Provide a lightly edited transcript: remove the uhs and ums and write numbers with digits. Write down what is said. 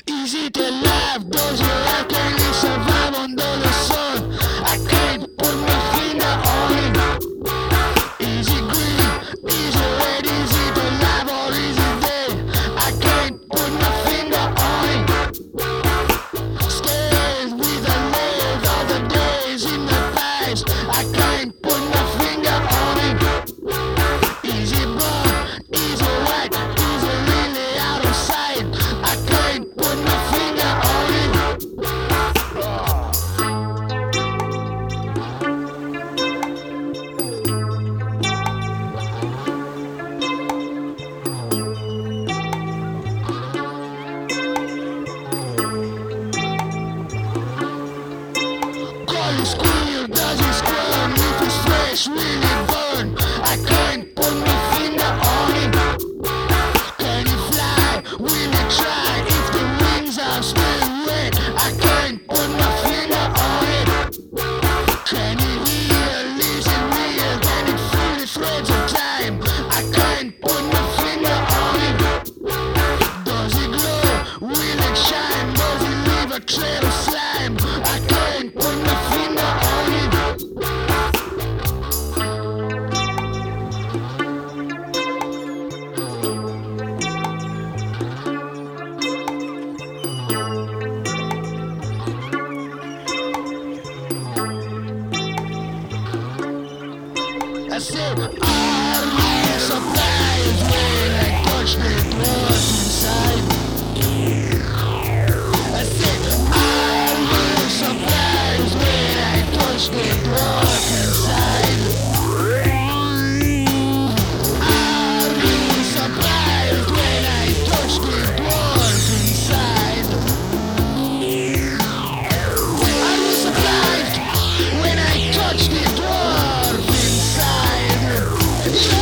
Is it alive? Does your life can you survive under the sun? I can't put my finger on it. Is it green? Is it red? Is it alive or is it dead? I can't put my finger on it. Stays with the live of the days in the past. I can't put my finger on it. Is it brown? Is it white? Is it really out of sight? I can't put my finger on it. Call it squeal, does it squirm? If it's fresh, will it burn? I can't put my finger on it. Can it fly? Will it try? If the wings are still wet, I can't put my finger on it. Can it heal? Is it real? Can it feel the threads of time? I can't put my finger on it. Does it glow? Will it shine? Does it leave a trail of slime? I can't put my finger on it. I said, are you surprised when I touched the dwarf inside? I said, are you surprised when I touched the dwarf inside? Are you surprised when I touched the dwarf inside? Are you surprised when I touched the dwarf inside?